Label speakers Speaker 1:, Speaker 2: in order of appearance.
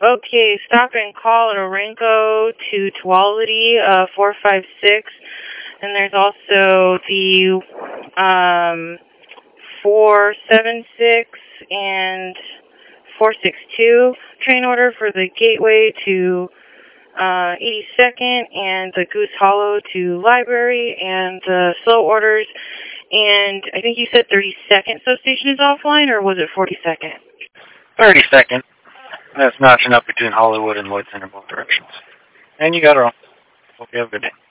Speaker 1: Okay, stop and call at Orenco to Tuolity, 456. And there's also the 476 and 462 train order for the Gateway to 82nd and the Goose Hollow to Library and the slow orders. And I think you said 32nd substation is offline, or was it 42nd?
Speaker 2: 32nd. That's notching up between Hollywood and Lloyd Center, both directions. And you got her all. Hope you have a good day.